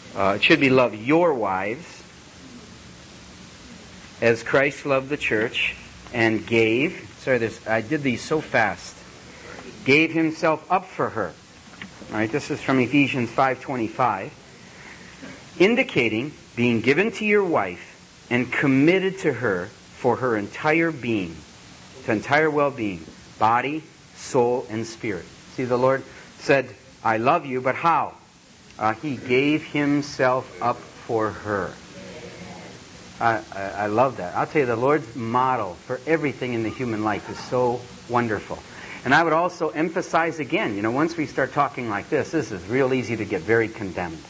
It should be, love your wives as Christ loved the church and gave, I did these so fast, gave himself up for her. All right, this is from Ephesians 5:25. Indicating being given to your wife and committed to her for her entire being, to entire well-being, body, soul, and spirit. See, the Lord said, I love you, but how? He gave himself up for her. I love that. I'll tell you, the Lord's model for everything in the human life is so wonderful. And I would also emphasize again, once we start talking like this is real easy to get very condemned.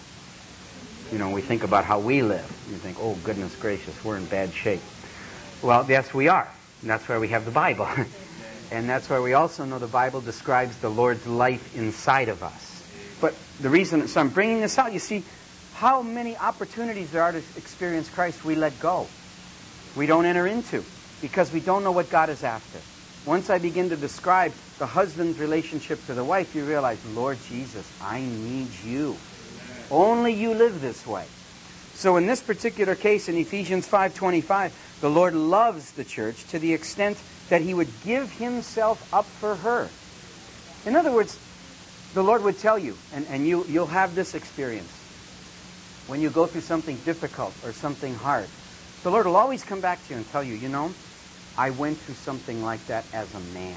We think about how we live. You think, oh, goodness gracious, we're in bad shape. Well, yes, we are. And that's why we have the Bible. And that's why we also know the Bible describes the Lord's life inside of us. But the reason, so I'm bringing this out, you see how many opportunities there are to experience Christ we let go. We don't enter into because we don't know what God is after. Once I begin to describe the husband's relationship to the wife, you realize, Lord Jesus, I need you. Only you live this way. So in this particular case, in Ephesians 5:25, the Lord loves the church to the extent that he would give himself up for her. In other words, the Lord would tell you, and you'll have this experience, when you go through something difficult or something hard, the Lord will always come back to you and tell you, I went through something like that as a man.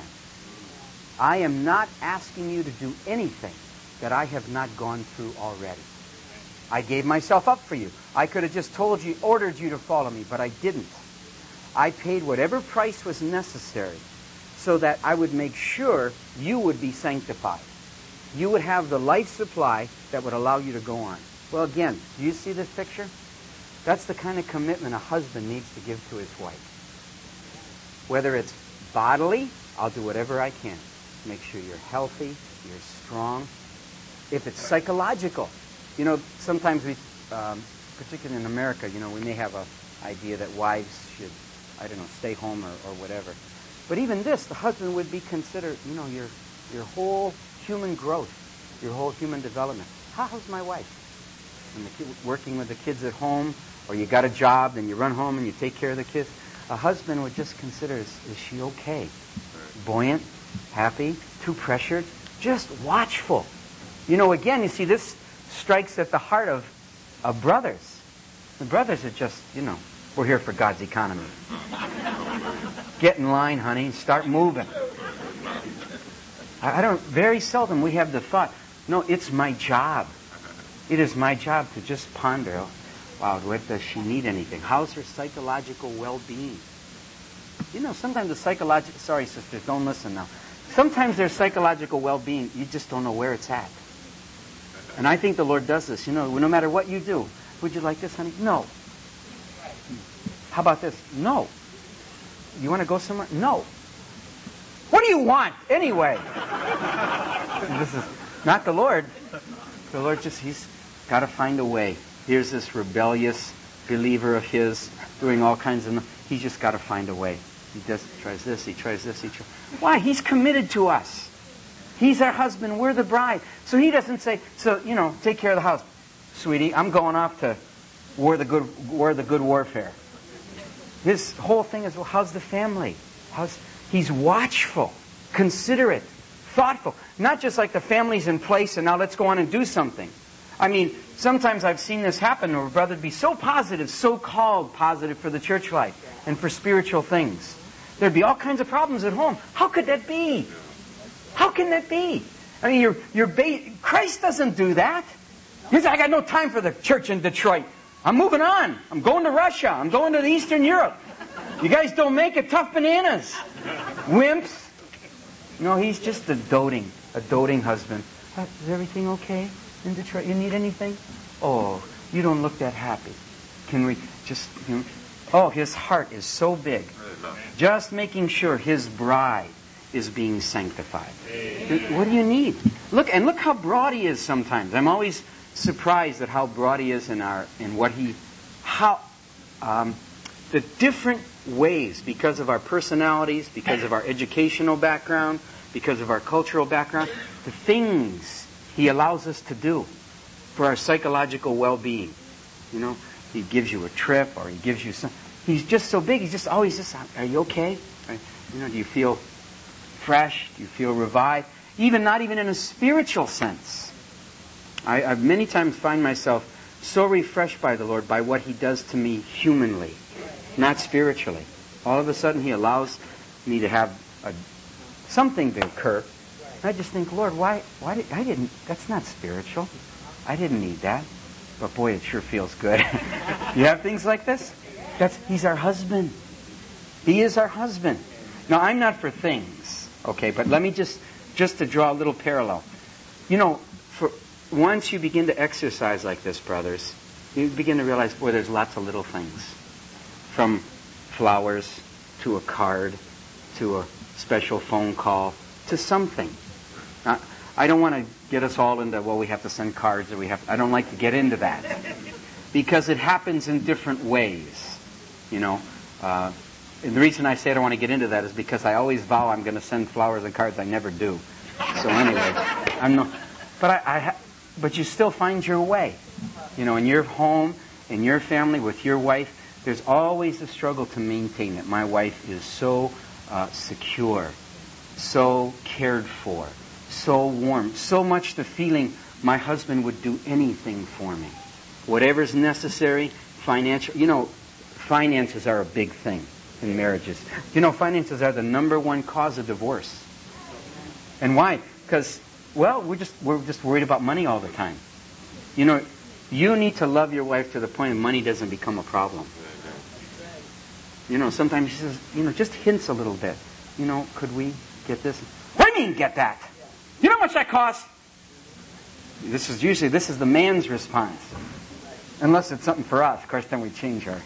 I am not asking you to do anything that I have not gone through already. I gave myself up for you. I could have just told you, ordered you to follow me, but I didn't. I paid whatever price was necessary so that I would make sure you would be sanctified. You would have the life supply that would allow you to go on. Well, again, do you see this picture? That's the kind of commitment a husband needs to give to his wife. Whether it's bodily, I'll do whatever I can. Make sure you're healthy, you're strong. If it's psychological, sometimes we, particularly in America, we may have an idea that wives should, stay home or whatever. But even this, the husband would be considered, your whole human growth, your whole human development. How's my wife? And working with the kids at home, or you got a job, then you run home and you take care of the kids. A husband would just consider, is she okay? Buoyant, happy, too pressured, just watchful. Again, you see, this strikes at the heart of brothers. The brothers are just, we're here for God's economy. Get in line, honey, start moving. Very seldom we have the thought, no, it's my job. It is my job to just ponder, wow, does she need anything? How's her psychological well-being? Sometimes the psychological, sorry sisters, don't listen now. Sometimes their psychological well-being, you just don't know where it's at. And I think the Lord does this. No matter what you do, would you like this, honey? No. How about this? No. You want to go somewhere? No. What do you want anyway? This is not the Lord. The Lord he's got to find a way. Here's this rebellious believer of his doing all kinds of... He's just got to find a way. He tries this, he tries this, he tries... Why? He's committed to us. He's our husband. We're the bride. So he doesn't say, take care of the house. Sweetie, I'm going off to war the good warfare. His whole thing is, well, how's the family? He's watchful, considerate, thoughtful. Not just like the family's in place and now let's go on and do something. Sometimes I've seen this happen where a brother would be so positive, so called positive for the church life and for spiritual things. There'd be all kinds of problems at home. How could that be? How can that be? Christ doesn't do that. He said, I got no time for the church in Detroit. I'm moving on. I'm going to Russia. I'm going to Eastern Europe. You guys don't make it, tough bananas. Wimps. No, he's just a doting husband. Is everything okay in Detroit? You need anything? Oh, you don't look that happy. Can we just... Oh, his heart is so big. Just making sure his bride is being sanctified. What do you need? Look how broad he is sometimes. I'm always surprised at how broad he is the different ways, because of our personalities, because of our educational background, because of our cultural background, the things he allows us to do. for our psychological well-being. You know, He gives you a trip, or He gives you some. He's just so big. He's just always just, are you okay? You know, do you feel fresh? Do you feel revived? Not even in a spiritual sense. I many times find myself so refreshed by the Lord by what He does to me humanly, not spiritually. All of a sudden He allows me to have something to occur. I just think, Lord, that's not spiritual. I didn't need that. But boy, it sure feels good. You have things like this? He's our husband. He is our husband. Now, I'm not for things, okay, but let me just to draw a little parallel. You know, once you begin to exercise like this, brothers, you begin to realize, boy, there's lots of little things. From flowers, to a card, to a special phone call, to something. I don't want to get us all into, we have to send cards, or I don't like to get into that. Because it happens in different ways, you know. And the reason I say I don't want to get into that is because I always vow I'm going to send flowers and cards. I never do. So anyway, but you still find your way. You know, in your home, in your family, with your wife, there's always a struggle to maintain it. My wife is so secure, so cared for, so warm, so much the feeling my husband would do anything for me. Whatever's necessary, financial. You know, finances are a big thing in marriages. You know, finances are the number one cause of divorce. And why? Because, we're just worried about money all the time. You know, you need to love your wife to the point that money doesn't become a problem. You know, sometimes she says, you know, just hints a little bit. You know, could we get this? What do you mean, get that? You know how much that costs? This is the man's response. Unless it's something for us. Of course, then we change our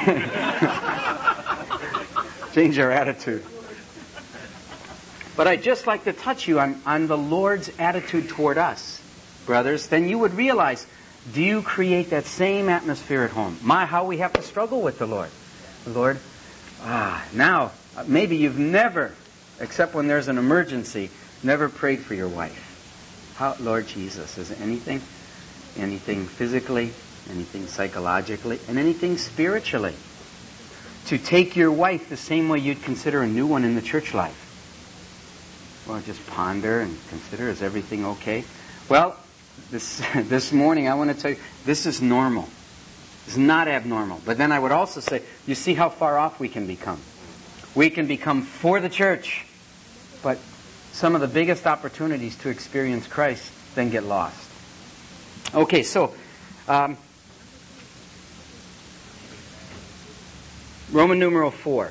attitude. But I'd just like to touch you on the Lord's attitude toward us, brothers. Then you would realize, do you create that same atmosphere at home? How we have to struggle with the Lord. Lord, now, maybe you've never, except when there's an emergency, never prayed for your wife. Lord Jesus, is it anything physically, anything psychologically, and anything spiritually? To take your wife the same way you'd consider a new one in the church life. Well, just ponder and consider, is everything okay? Well, this morning I want to tell you, this is normal. It's not abnormal. But then I would also say, you see how far off we can become. We can become for the church, but some of the biggest opportunities to experience Christ then get lost. Okay, so Roman numeral 4.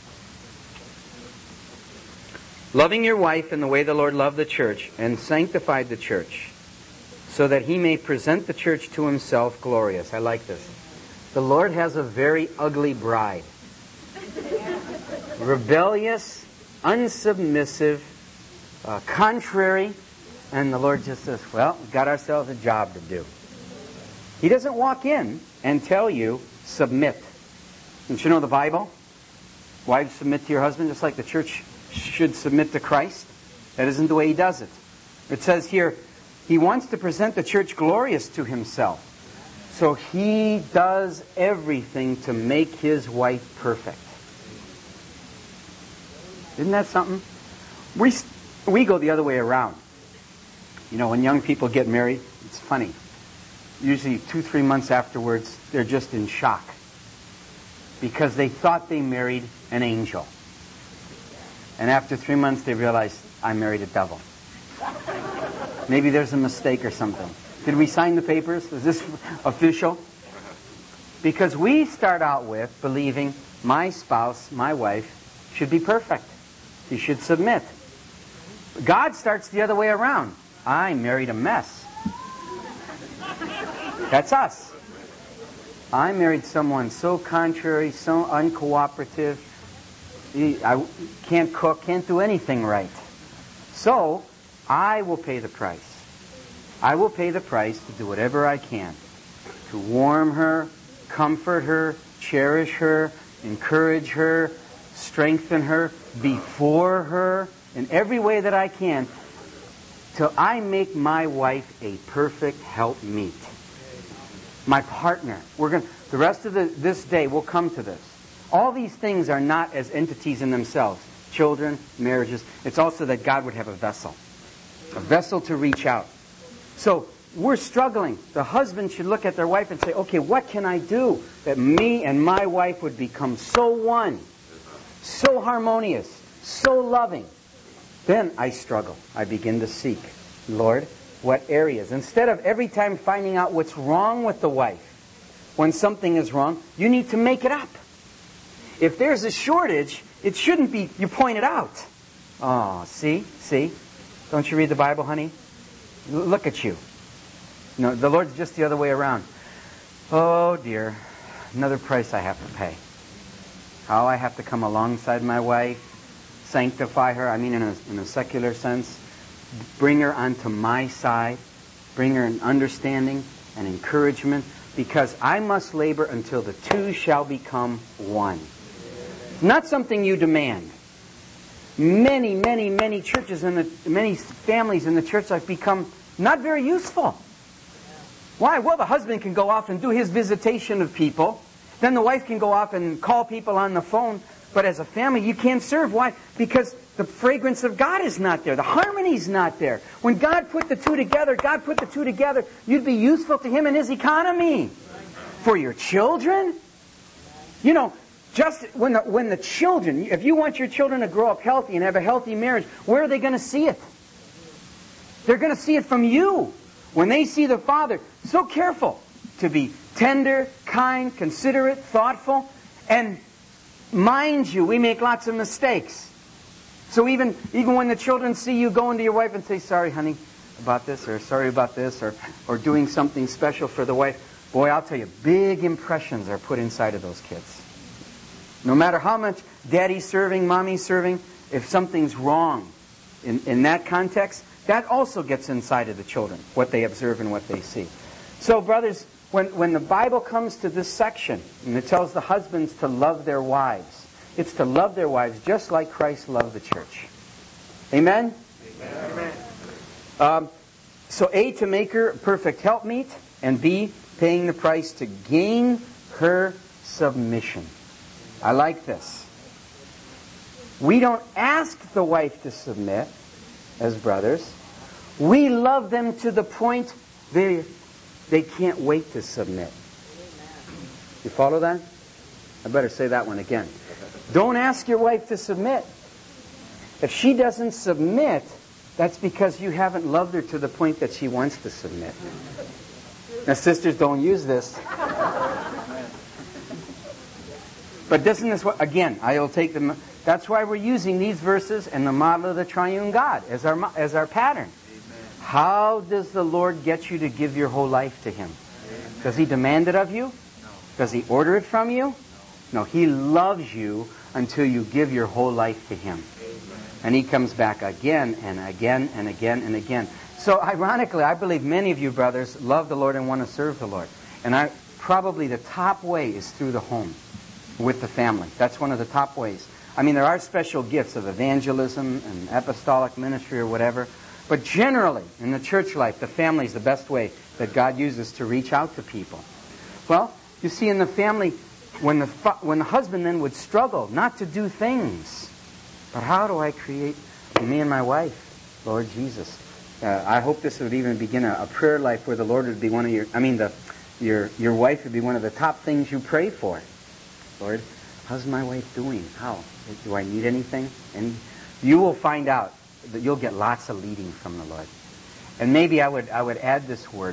Loving your wife in the way the Lord loved the church and sanctified the church, so that He may present the church to Himself glorious. I like this. The Lord has a very ugly bride. Rebellious, unsubmissive, contrary, and the Lord just says, we've got ourselves a job to do. He doesn't walk in and tell you, submit. Don't you know the Bible? Wives, submit to your husband just like the church should submit to Christ. That isn't the way He does it. It says here, He wants to present the church glorious to Himself. So He does everything to make His wife perfect. Isn't that something? We go the other way around. You know, when young people get married, it's funny. Usually 2-3 months afterwards, they're just in shock. Because they thought they married an angel. And after 3 months, they realized, I married a devil. Maybe there's a mistake or something. Did we sign the papers? Is this official? Because we start out with believing my spouse, my wife, should be perfect. She should submit. God starts the other way around. I married a mess. That's us. I married someone so contrary, so uncooperative. I can't cook, can't do anything right. So, I will pay the price. I will pay the price to do whatever I can to warm her, comfort her, cherish her, encourage her, strengthen her, be for her in every way that I can till I make my wife a perfect helpmeet. My partner. The rest of this day we'll come to this. All these things are not as entities in themselves. Children, marriages. It's also that God would have a vessel. A vessel to reach out. So we're struggling. The husband should look at their wife and say, okay, what can I do that me and my wife would become so one, so harmonious, so loving? Then I struggle. I begin to seek, Lord, what areas? Instead of every time finding out what's wrong with the wife, when something is wrong, you need to make it up. If there's a shortage, it shouldn't be, you point it out. Oh, see? Don't you read the Bible, honey? Look at you. No, the Lord's just the other way around. Oh dear, another price I have to pay. How I have to come alongside my wife, sanctify her, I mean in a secular sense, bring her onto my side, bring her an understanding and encouragement, because I must labor until the two shall become one. Not something you demand. Many churches and many families in the church have become not very useful. Why? Well, the husband can go off and do his visitation of people. Then the wife can go off and call people on the phone. But as a family, you can't serve. Why? Because the fragrance of God is not there. The harmony's not there. When God put the two together, you'd be useful to Him in His economy. For your children. You know, just when the children, if you want your children to grow up healthy and have a healthy marriage, where are they going to see it? They're going to see it from you. When they see the father, so careful to be tender, kind, considerate, thoughtful. And mind you, we make lots of mistakes. So even when the children see you going to your wife and say, sorry, honey, about this, or sorry about this, or doing something special for the wife, boy, I'll tell you, big impressions are put inside of those kids. No matter how much daddy's serving, mommy's serving, if something's wrong in that context, that also gets inside of the children, what they observe and what they see. So, brothers, when the Bible comes to this section, and it tells the husbands to love their wives, it's to love their wives just like Christ loved the church. Amen? Amen. So A, to make her a perfect helpmeet, and B, paying the price to gain her submission. I like this. We don't ask the wife to submit as brothers. We love them to the point they can't wait to submit. You follow that? I better say that one again. Don't ask your wife to submit. If she doesn't submit, that's because you haven't loved her to the point that she wants to submit. Now, sisters, don't use this. But doesn't this, again, I will take them. That's why we're using these verses and the model of the triune God as our pattern. Amen. How does the Lord get you to give your whole life to Him? Amen. Does He demand it of you? No. Does He order it from you? No. He loves you until you give your whole life to Him. Amen. And He comes back again and again and again and again. So ironically, I believe many of you brothers love the Lord and want to serve the Lord. And probably the top way is through the home with the family. That's one of the top ways. I mean, there are special gifts of evangelism and apostolic ministry or whatever. But generally, in the church life, the family is the best way that God uses to reach out to people. Well, you see, in the family, when the husband then would struggle not to do things, but how do I create me and my wife, Lord Jesus? I hope this would even begin a prayer life where the Lord would be one of your wife would be one of the top things you pray for. Lord, how's my wife doing? How? Do I need anything? And you will find out that you'll get lots of leading from the Lord. And maybe I would add this word.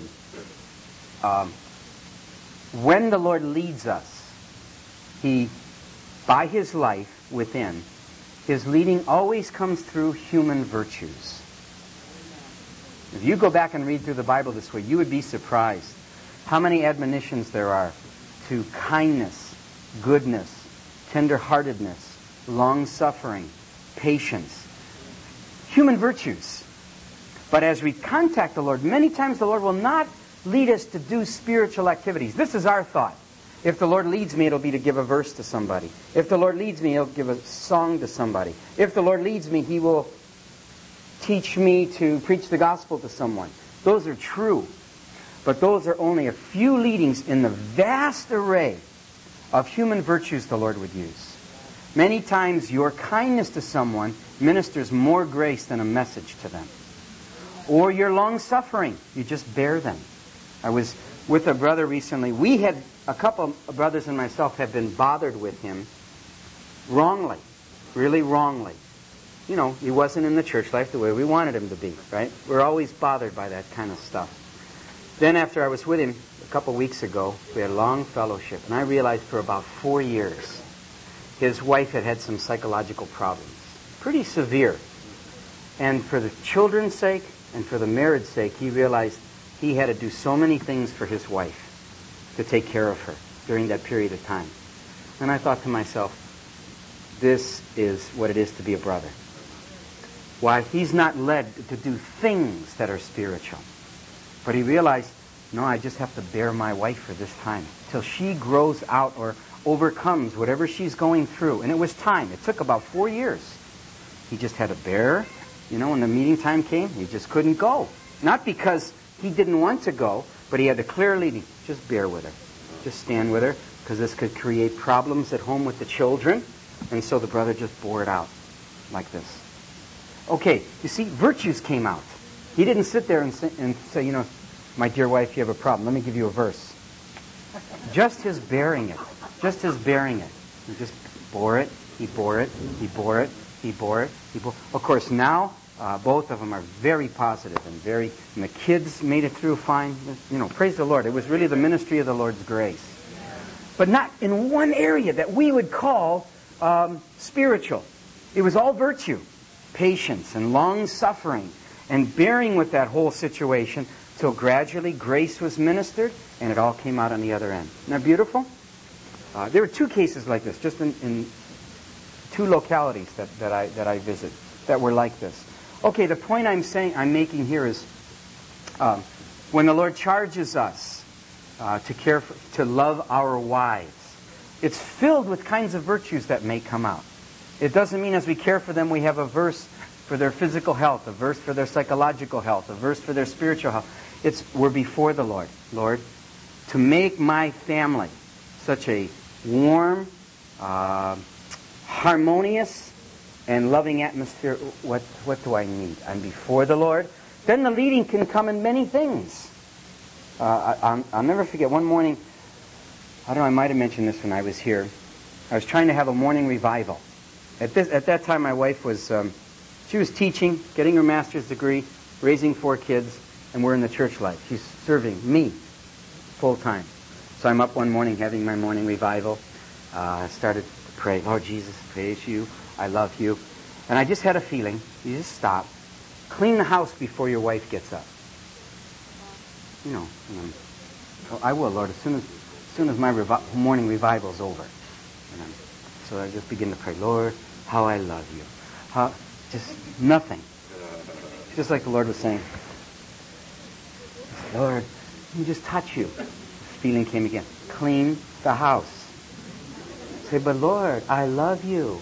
When the Lord leads us, He, by His life within, His leading always comes through human virtues. If you go back and read through the Bible this way, you would be surprised how many admonitions there are to kindness, goodness, tender-heartedness, long-suffering, patience. Human virtues. But as we contact the Lord, many times the Lord will not lead us to do spiritual activities. This is our thought. If the Lord leads me, it'll be to give a verse to somebody. If the Lord leads me, He'll give a song to somebody. If the Lord leads me, He will teach me to preach the gospel to someone. Those are true. But those are only a few leadings in the vast array of human virtues the Lord would use. Many times your kindness to someone ministers more grace than a message to them. Or your long-suffering. You just bear them. I was with a brother recently. A couple of brothers and myself had been bothered with him wrongly. Really wrongly. You know, he wasn't in the church life the way we wanted him to be, right? We're always bothered by that kind of stuff. Then after I was with him a couple of weeks ago, we had a long fellowship, and I realized for about 4 years his wife had had some psychological problems. Pretty severe. And for the children's sake and for the marriage's sake, he realized he had to do so many things for his wife to take care of her during that period of time. And I thought to myself, this is what it is to be a brother. Why, he's not led to do things that are spiritual. But he realized, no, I just have to bear my wife for this time till she grows out or overcomes whatever she's going through. And it was time. It took about 4 years. He just had to bear her. You know, when the meeting time came, he just couldn't go. Not because he didn't want to go, but he had to clearly just bear with her. Just stand with her, because this could create problems at home with the children. And so the brother just bore it out like this. Okay, you see, virtues came out. He didn't sit there and say, you know, my dear wife, you have a problem. Let me give you a verse. Just his bearing it. Just his bearing it. He just bore it. He bore it. He bore it. He bore it. He bore. Of course, now both of them are very positive and the kids made it through fine. You know, praise the Lord. It was really the ministry of the Lord's grace. But not in one area that we would call spiritual. It was all virtue. Patience and long-suffering and bearing with that whole situation till gradually grace was ministered and it all came out on the other end. Isn't that beautiful? There were 2 cases like this, just in 2 localities that I visit that were like this. Okay, the point I'm making here is when the Lord charges us to love our wives, it's filled with kinds of virtues that may come out. It doesn't mean as we care for them we have a verse for their physical health, a verse for their psychological health, a verse for their spiritual health. We're before the Lord. Lord, to make my family such a warm, harmonious, and loving atmosphere, what do I need? I'm before the Lord. Then the leading can come in many things. I'll never forget one morning, I don't know, I might have mentioned this when I was here. I was trying to have a morning revival. At that time, my wife was, she was teaching, getting her master's degree, raising 4 kids, and we're in the church life. She's serving me full time. So I'm up one morning having my morning revival. I started to pray, Lord Jesus, praise you. I love you. And I just had a feeling, you just stop. Clean the house before your wife gets up. You know, I will, Lord, as soon as my morning revival is over. So I just begin to pray, Lord, how I love you. Just nothing. Just like the Lord was saying, Lord, let me just touch you. This feeling came again. Clean the house. Say, but Lord, I love you.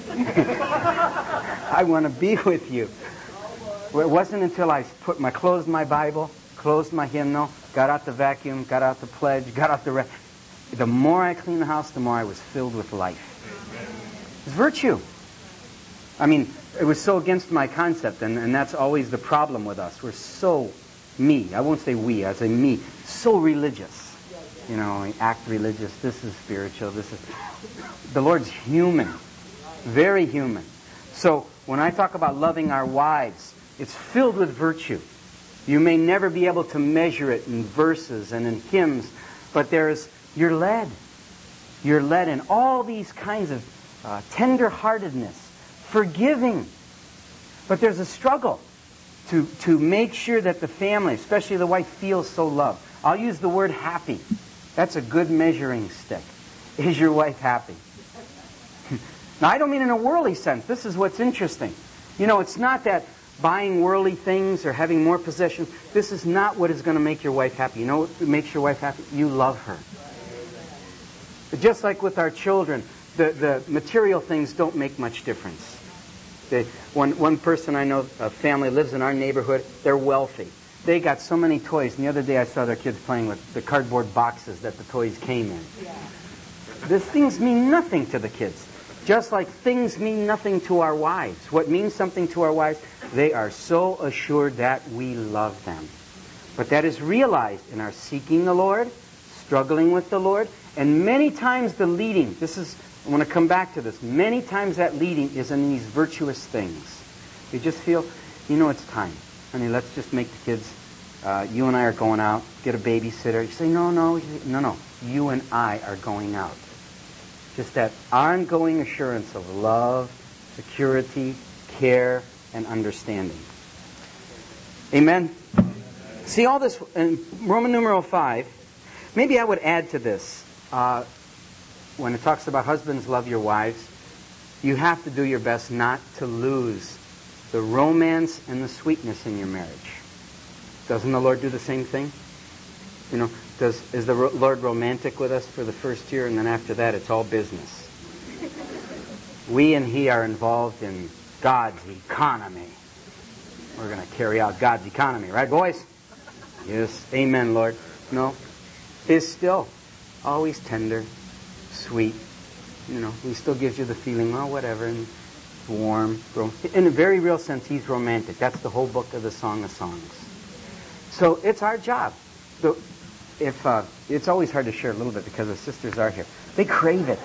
I want to be with you. Well, it wasn't until I closed my Bible, closed my hymnal, got out the vacuum, got out the pledge, got out the... The more I cleaned the house, the more I was filled with life. It's virtue. I mean, it was so against my concept, and that's always the problem with us. We're so I won't say we, I say me, so religious. You know, we act religious, this is spiritual, this is... The Lord's human, very human. So when I talk about loving our wives, it's filled with virtue. You may never be able to measure it in verses and in hymns, but you're led. You're led in all these kinds of tender-heartedness, forgiving. But there's a struggle to make sure that the family, especially the wife, feels so loved. I'll use the word happy. That's a good measuring stick. Is your wife happy? Now, I don't mean in a worldly sense. This is what's interesting. You know, it's not that buying worldly things or having more possessions. This is not what is going to make your wife happy. You know what makes your wife happy? You love her. Just like with our children, the material things don't make much difference. One person I know, a family lives in our neighborhood. They're wealthy. They got so many toys. And the other day I saw their kids playing with the cardboard boxes that the toys came in. Yeah. These things mean nothing to the kids. Just like things mean nothing to our wives. What means something to our wives? They are so assured that we love them. But that is realized in our seeking the Lord, struggling with the Lord, and many times the leading, I want to come back to this, many times that leading is in these virtuous things. You just feel, it's time. Honey, let's just make the kids, you and I are going out, get a babysitter. You say, no, you and I are going out. Just that ongoing assurance of love, security, care, and understanding. Amen? See all this in Roman numeral 5. Maybe I would add to this. When it talks about husbands, love your wives, you have to do your best not to lose the romance and the sweetness in your marriage. Doesn't the Lord do the same thing? Is the Lord romantic with us for the first year, and then after that it's all business? We and He are involved in God's economy. We're going to carry out God's economy, right, boys? Yes, amen, Lord. No, He's still always tender, sweet. He still gives you the feeling, whatever, and warm. In a very real sense, He's romantic. That's the whole book of the Song of Songs. So it's our job. It's always hard to share a little bit because the sisters are here. They crave it.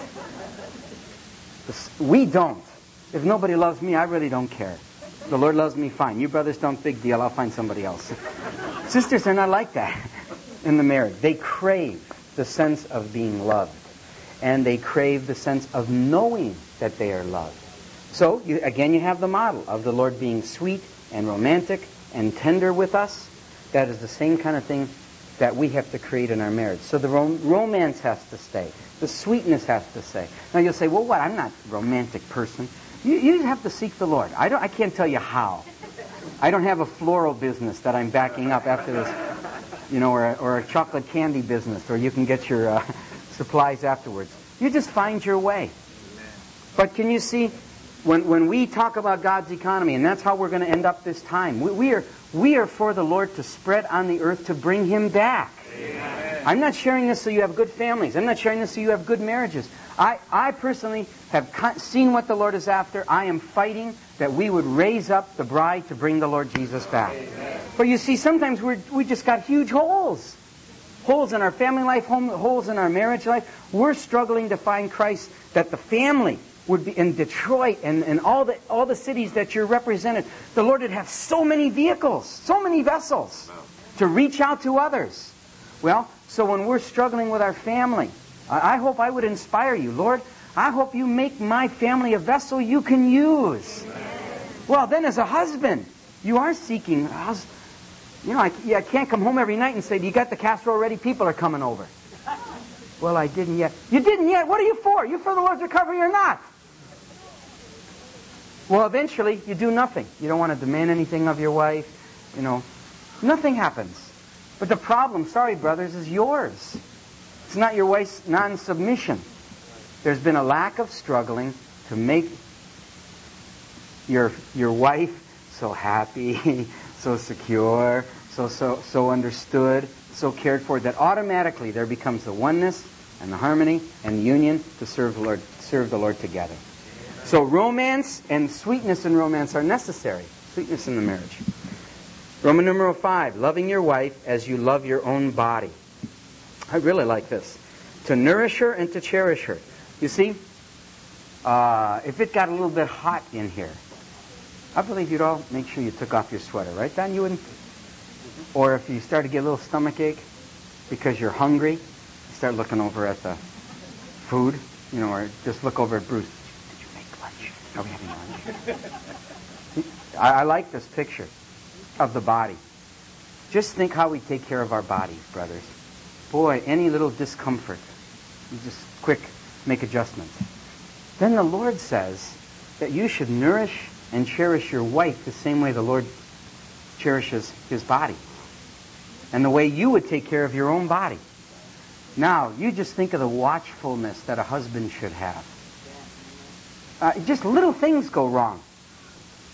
We don't. If nobody loves me, I really don't care. The Lord loves me, fine. You brothers don't, big deal. I'll find somebody else. Sisters are not like that in the marriage. They crave the sense of being loved. And they crave the sense of knowing that they are loved. So, you have the model of the Lord being sweet and romantic and tender with us. That is the same kind of thing that we have to create in our marriage. So the romance has to stay. The sweetness has to stay. Now you'll say, well, what? I'm not a romantic person. You have to seek the Lord. I can't tell you how. I don't have a floral business that I'm backing up after this, or a chocolate candy business, or you can get your supplies afterwards. You just find your way. But can you see, when we talk about God's economy, and that's how we're going to end up this time, we are for the Lord to spread on the earth to bring Him back. Amen. I'm not sharing this so you have good families. I'm not sharing this so you have good marriages. I personally have seen what the Lord is after. I am fighting that we would raise up the bride to bring the Lord Jesus back. Amen. But you see, sometimes we just got huge holes. Holes in our family life, holes in our marriage life. We're struggling to find Christ, that the family would be in Detroit and all the cities that you're represented. The Lord would have so many vehicles, so many vessels to reach out to others. Well, so when we're struggling with our family, I hope I would inspire you. Lord, I hope you make my family a vessel you can use. Well, then as a husband, you are seeking. I can't come home every night and say, "You got the casserole ready? People are coming over." Well, I didn't yet. You didn't yet? What are you for? You for the Lord's recovery or not? Well, eventually, you do nothing. You don't want to demand anything of your wife. Nothing happens. But the problem, sorry brothers, is yours. It's not your wife's non-submission. There's been a lack of struggling to make your wife so happy, so secure, so understood, so cared for, that automatically there becomes the oneness and the harmony and the union to serve the Lord together. So romance and sweetness in romance are necessary. Sweetness in the marriage. Roman numeral 5, loving your wife as you love your own body. I really like this. To nourish her and to cherish her. You see, if it got a little bit hot in here, I believe you'd all make sure you took off your sweater, right, Don? You wouldn't? Or if you start to get a little stomach ache because you're hungry, you start looking over at the food, or just look over at Bruce. Did you make lunch? Are we having lunch? I like this picture of the body. Just think how we take care of our bodies, brothers. Boy, any little discomfort, you just quick make adjustments. Then the Lord says that you should nourish and cherish your wife the same way the Lord cherishes His body. And the way you would take care of your own body. Now, you just think of the watchfulness that a husband should have. Just little things go wrong.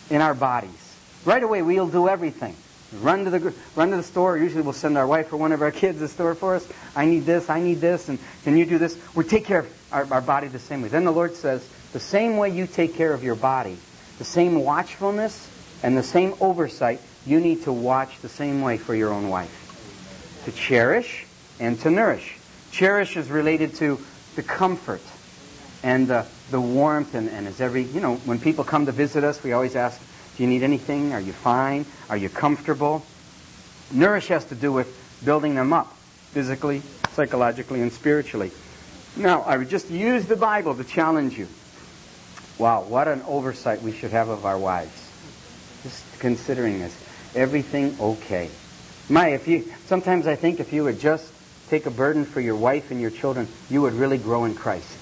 in our bodies. Right away, we'll do everything. Run to the store. Usually we'll send our wife or one of our kids to the store for us. I need this, and can you do this? We take care of our body the same way. Then the Lord says, the same way you take care of your body, the same watchfulness and the same oversight, you need to watch the same way for your own wife. To cherish and to nourish. Cherish is related to the comfort and the warmth, and as when people come to visit us, we always ask, do you need anything? Are you fine? Are you comfortable? Nourish has to do with building them up, physically, psychologically, and spiritually. Now, I would just use the Bible to challenge you. Wow, what an oversight we should have of our wives. Just considering this. Everything okay. Sometimes I think if you would just take a burden for your wife and your children, you would really grow in Christ.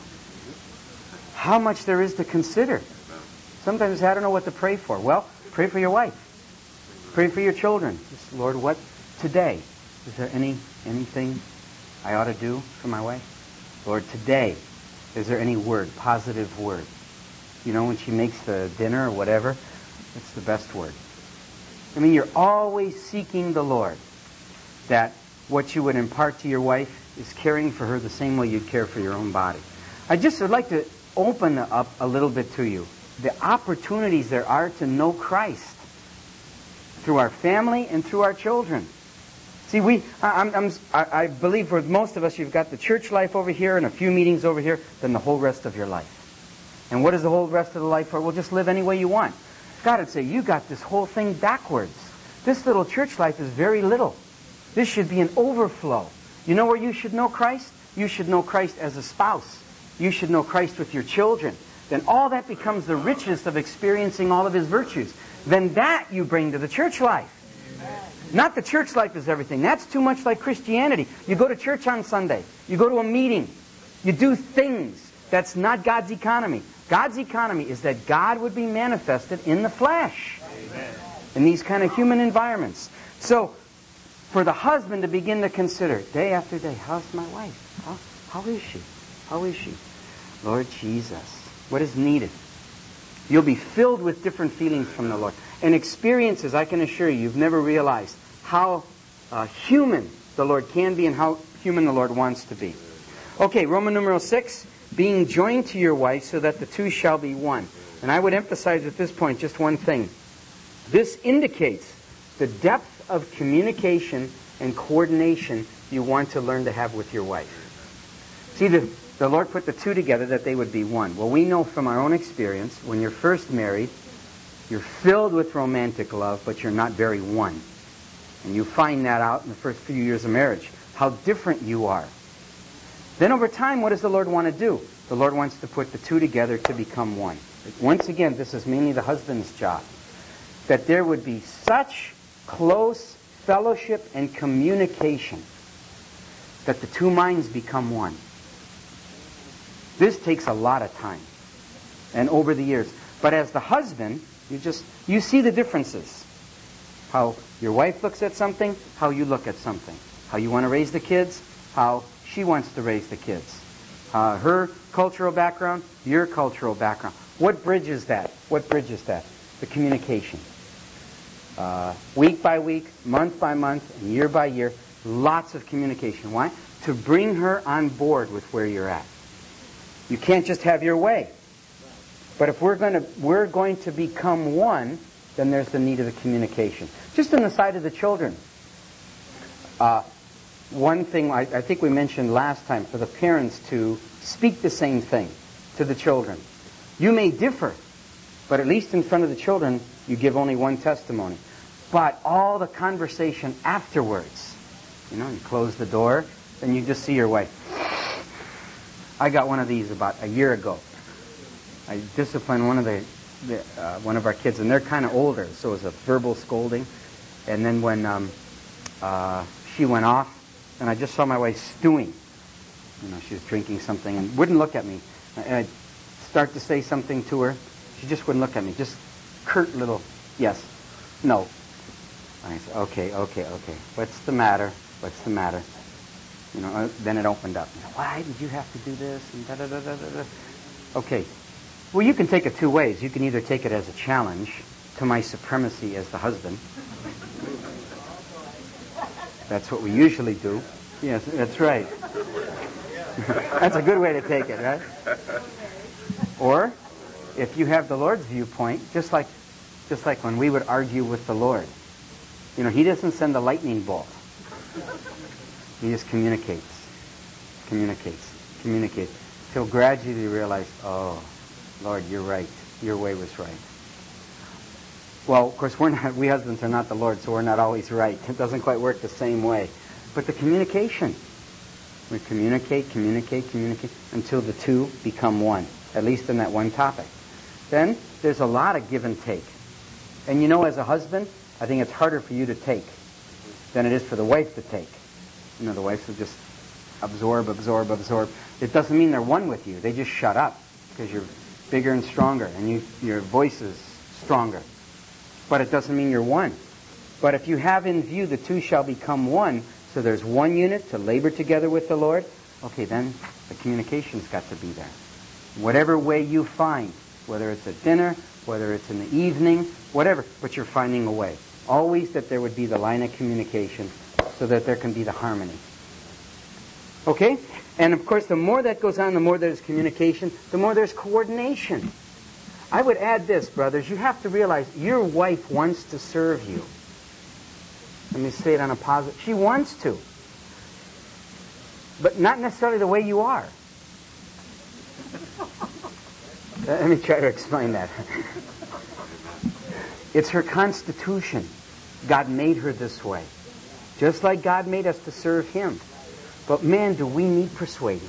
How much there is to consider. Sometimes I don't know what to pray for. Well, pray for your wife. Pray for your children. Just, Lord, what today? Is there anything I ought to do for my wife? Lord, today, is there any word, positive word? When she makes the dinner or whatever, it's the best word. You're always seeking the Lord, that what you would impart to your wife is caring for her the same way you'd care for your own body. I just would like to open up a little bit to you. The opportunities there are to know Christ through our family and through our children. See, I believe for most of us, you've got the church life over here and a few meetings over here, then the whole rest of your life. And what is the whole rest of the life for? Well, just live any way you want. God would say, you got this whole thing backwards. This little church life is very little. This should be an overflow. You know where you should know Christ? You should know Christ as a spouse. You should know Christ with your children. Then all that becomes the richest of experiencing all of His virtues. Then that you bring to the church life. Not the church life is everything. That's too much like Christianity. You go to church on Sunday. You go to a meeting. You do things. That's not God's economy. God's economy is that God would be manifested in the flesh. Amen. In these kind of human environments. So, for the husband to begin to consider, day after day, how's my wife? How is she? How is she? Lord Jesus. What is needed? You'll be filled with different feelings from the Lord. And experiences, I can assure you, you've never realized how human the Lord can be and how human the Lord wants to be. Okay, Roman numeral 6, being joined to your wife so that the two shall be one. And I would emphasize at this point just one thing. This indicates the depth of communication and coordination you want to learn to have with your wife. See, the Lord put the two together that they would be one. Well, we know from our own experience, when you're first married, you're filled with romantic love, but you're not very one. And you find that out in the first few years of marriage, how different you are. Then over time, what does the Lord want to do? The Lord wants to put the two together to become one. Once again, this is mainly the husband's job. That there would be such close fellowship and communication that the two minds become one. This takes a lot of time and over the years. But as the husband, you see the differences. How your wife looks at something, how you look at something. How you want to raise the kids, how she wants to raise the kids. Her cultural background, your cultural background. What bridges that? What bridges that? The communication. Week by week, month by month, and year by year, lots of communication. Why? To bring her on board with where you're at. You can't just have your way. But if we're going to become one, then there's the need of the communication. Just on the side of the children. One thing I think we mentioned last time, for the parents to speak the same thing to the children. You may differ, but at least in front of the children, you give only one testimony. But all the conversation afterwards, you close the door, and you just see your wife. I got one of these about a year ago. I disciplined one of our kids, and they're kind of older, so it was a verbal scolding. And then when she went off, and I just saw my wife stewing. She was drinking something and wouldn't look at me. And I'd start to say something to her. She just wouldn't look at me. Just curt little, yes, no. I said, okay. What's the matter? Then it opened up. Why did you have to do this? And da-da-da-da-da-da. Okay. Well, you can take it two ways. You can either take it as a challenge to my supremacy as the husband. That's what we usually do. Yes, that's right. That's a good way to take it, right? Or, if you have the Lord's viewpoint, just like when we would argue with the Lord, He doesn't send a lightning bolt. He just communicates, till gradually you realize, oh, Lord, you're right. Your way was right. Well, of course, we husbands are not the Lord, so we're not always right. It doesn't quite work the same way. But the communication. We communicate, until the two become one, at least in that one topic. Then there's a lot of give and take. And as a husband, I think it's harder for you to take than it is for the wife to take. The wives will just absorb. It doesn't mean they're one with you. They just shut up because you're bigger and stronger and your voice is stronger. But it doesn't mean you're one. But if you have in view the two shall become one, so there's one unit to labor together with the Lord, okay, then the communication's got to be there. Whatever way you find, whether it's at dinner, whether it's in the evening, whatever, but you're finding a way. Always that there would be the line of communication so that there can be the harmony. Okay? And of course, the more that goes on, the more there's communication, the more there's coordination. I would add this, brothers. You have to realize your wife wants to serve you. Let me say it on a positive. She wants to. But not necessarily the way you are. Let me try to explain that. It's her constitution. God made her this way. Just like God made us to serve Him. But man, do we need persuading.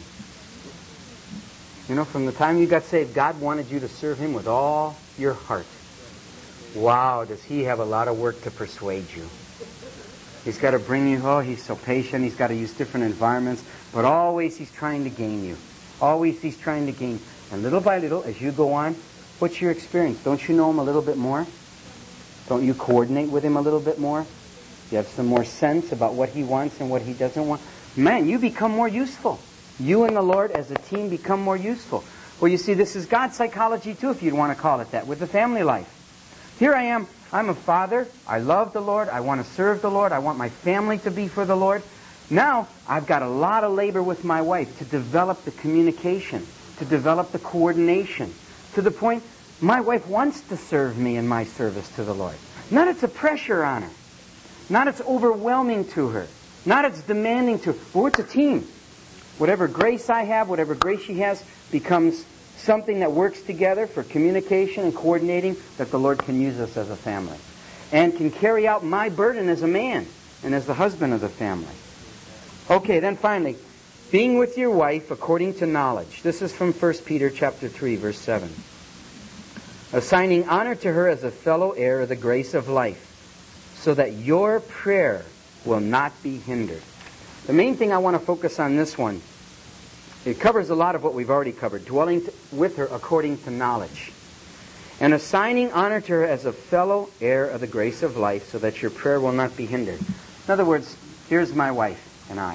From the time you got saved, God wanted you to serve Him with all your heart. Wow, does He have a lot of work to persuade you. He's got to bring you, He's so patient. He's got to use different environments. But always He's trying to gain you. Always He's trying to gain. And little by little, as you go on, what's your experience? Don't you know Him a little bit more? Don't you coordinate with Him a little bit more? You have some more sense about what He wants and what He doesn't want. Man, you become more useful. You and the Lord as a team become more useful. Well, you see, this is God's psychology too, if you'd want to call it that, with the family life. Here I am. I'm a father. I love the Lord. I want to serve the Lord. I want my family to be for the Lord. Now, I've got a lot of labor with my wife to develop the communication, to develop the coordination, to the point my wife wants to serve me in my service to the Lord. Not it's a pressure on her. Not it's overwhelming to her. Not it's demanding to her. But it's a team. Whatever grace I have, whatever grace she has, becomes something that works together for communication and coordinating, that the Lord can use us as a family. And can carry out my burden as a man and as the husband of the family. Okay, then finally, being with your wife according to knowledge. This is from 1 Peter chapter 3, verse 7. Assigning honor to her as a fellow heir of the grace of life, so that your prayer will not be hindered. The main thing I want to focus on this one, it covers a lot of what we've already covered. Dwelling with her according to knowledge. And assigning honor to her as a fellow heir of the grace of life, so that your prayer will not be hindered. In other words, here's my wife and I.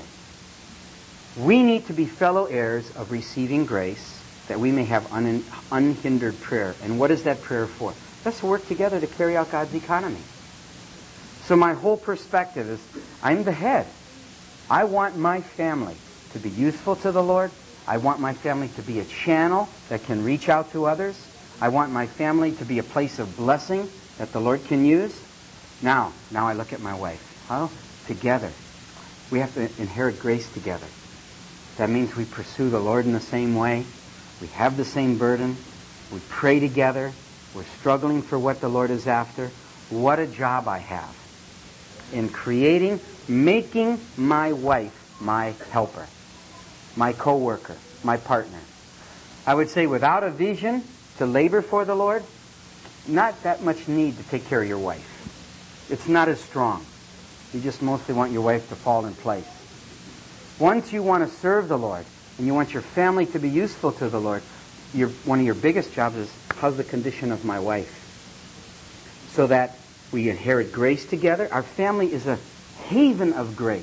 We need to be fellow heirs of receiving grace, that we may have unhindered prayer. And what is that prayer for? Let's work together to carry out God's economy. So my whole perspective is, I'm the head. I want my family to be useful to the Lord. I want my family to be a channel that can reach out to others. I want my family to be a place of blessing that the Lord can use. Now I look at my wife. How? Together. We have to inherit grace together. That means we pursue the Lord in the same way. We have the same burden. We pray together. We're struggling for what the Lord is after. What a job I have in making my wife my helper, my co-worker, my partner. I would say without a vision to labor for the Lord, not that much need to take care of your wife. It's not as strong. You just mostly want your wife to fall in place. Once you want to serve the Lord and you want your family to be useful to the Lord, one of your biggest jobs is, how's the condition of my wife? So that we inherit grace together. Our family is a haven of grace,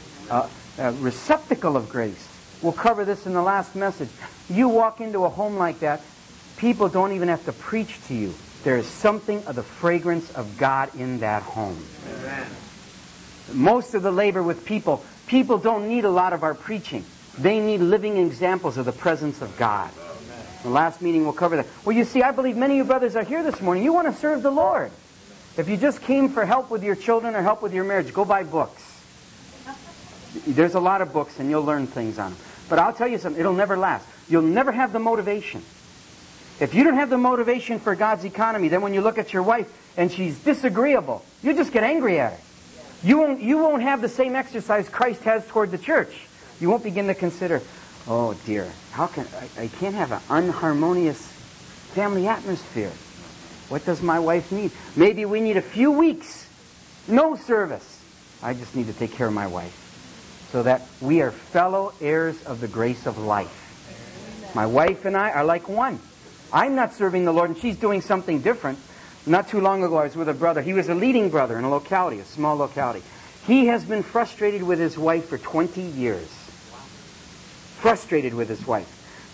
a receptacle of grace. We'll cover this in the last message. You walk into a home like that, people don't even have to preach to you. there is something of the fragrance of God in that home. Amen. Most of the labor with people don't need a lot of our preaching. They need living examples of the presence of God. The last meeting will cover that. Well, you see, I believe many of you brothers are here this morning. You want to serve the Lord. If you just came for help with your children or help with your marriage, go buy books. There's a lot of books and you'll learn things on them. But I'll tell you something, it'll never last. You'll never have the motivation. If you don't have the motivation for God's economy, then when you look at your wife and she's disagreeable, you just get angry at her. You won't have the same exercise Christ has toward the church. You won't begin to consider, oh dear, how can I can't have an unharmonious family atmosphere. What does my wife need? Maybe we need a few weeks, no service. I just need to take care of my wife. So that we are fellow heirs of the grace of life. My wife and I are like one. I'm not serving the Lord and she's doing something different. Not too long ago I was with a brother. He was a leading brother in a locality, a small locality. He has been frustrated with his wife for 20 years. Frustrated with his wife.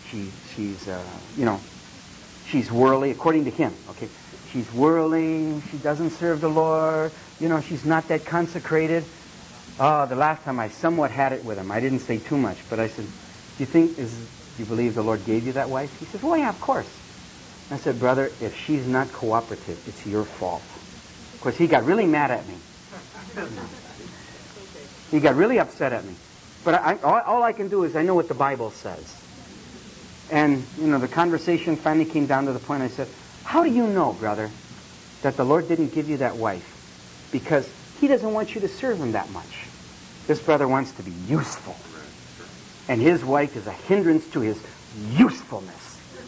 She's worldly, according to him. Okay, she's worldly. She doesn't serve the Lord. She's not that consecrated. Oh, the last time I somewhat had it with him. I didn't say too much, but I said, do you believe the Lord gave you that wife? He says, well, yeah, of course. I said, brother, if she's not cooperative, it's your fault. Of course, he got really mad at me. He got really upset at me. But all I can do is I know what the Bible says. And, the conversation finally came down to the point I said, how do you know, brother, that the Lord didn't give you that wife? Because He doesn't want you to serve Him that much. This brother wants to be useful. And his wife is a hindrance to his usefulness.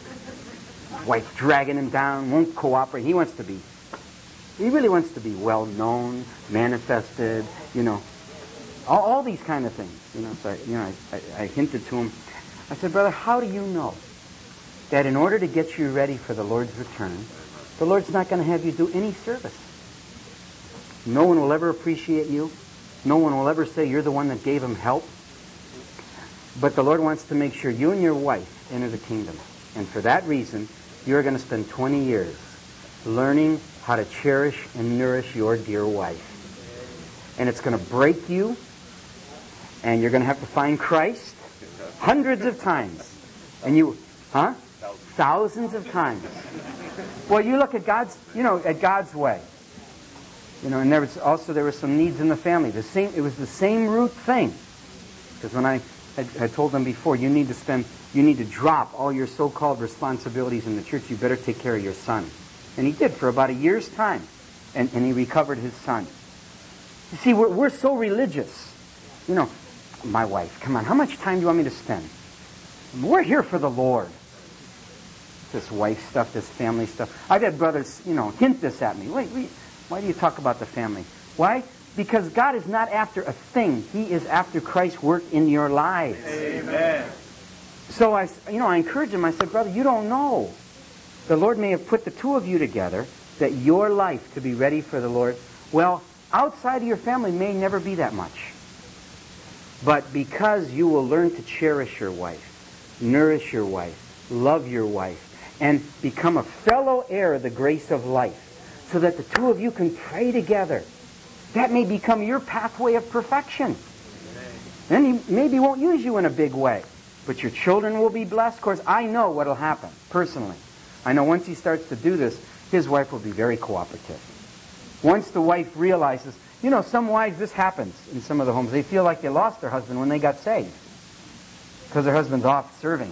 Wife dragging him down, won't cooperate. He really wants to be well known, manifested, all these kind of things. So, I hinted to him. I said, brother, how do you know that in order to get you ready for the Lord's return, the Lord's not going to have you do any service? No one will ever appreciate you. No one will ever say you're the one that gave him help. But the Lord wants to make sure you and your wife enter the kingdom. And for that reason, you're going to spend 20 years learning how to cherish and nourish your dear wife. And it's going to break you. And you're going to have to find Christ hundreds of times. And thousands of times. Well, you look at God's way. And there were some needs in the family. It was the same root thing. Because when I told them before, you need to drop all your so-called responsibilities in the church. You better take care of your son. And he did for about a year's time. And he recovered his son. You see, we're so religious. My wife, come on, how much time do you want me to spend? We're here for the Lord. This wife stuff, this family stuff. I've had brothers, hint this at me. Wait, why do you talk about the family? Why? Because God is not after a thing. He is after Christ's work in your lives. Amen. So I encourage him. I said, brother, you don't know. The Lord may have put the two of you together that your life to be ready for the Lord, well, outside of your family may never be that much. But because you will learn to cherish your wife, nourish your wife, love your wife, and become a fellow heir of the grace of life, so that the two of you can pray together, that may become your pathway of perfection. Then He maybe won't use you in a big way, but your children will be blessed. Of course, I know what will happen, personally. I know once he starts to do this, his wife will be very cooperative. Once the wife realizes, some wives, this happens in some of the homes. They feel like they lost their husband when they got saved. Because their husband's off serving.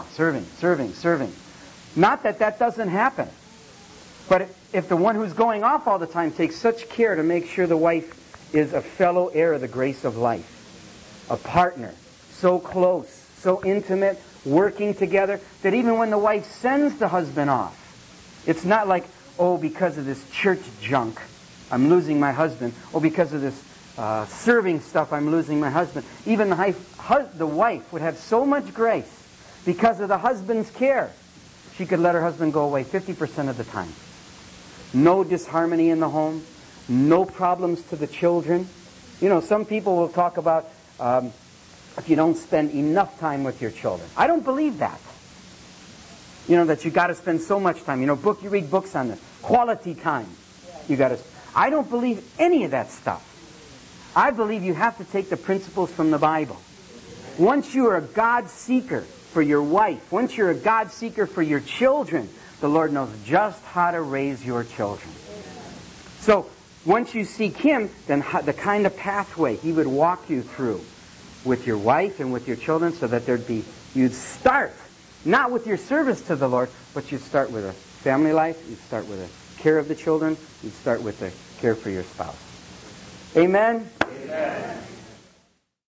Not that doesn't happen. But if the one who's going off all the time takes such care to make sure the wife is a fellow heir of the grace of life, a partner, so close, so intimate, working together, that even when the wife sends the husband off, it's not like, oh, because of this church junk, I'm losing my husband. Oh, because of this serving stuff, I'm losing my husband. Even the wife would have so much grace because of the husband's care. She could let her husband go away 50% of the time. No disharmony in the home. No problems to the children. Some people will talk about if you don't spend enough time with your children. I don't believe that. That you got to spend so much time. You read books on this. quality time. You got to. I don't believe any of that stuff. I believe you have to take the principles from the Bible. Once you are a God seeker for your wife, once you're a God seeker for your children, the Lord knows just how to raise your children. So, once you seek Him, then the kind of pathway He would walk you through with your wife and with your children, so that you'd start, not with your service to the Lord, but you'd start with a family life, you'd start with the care of the children, you'd start with the care for your spouse. Amen? Amen.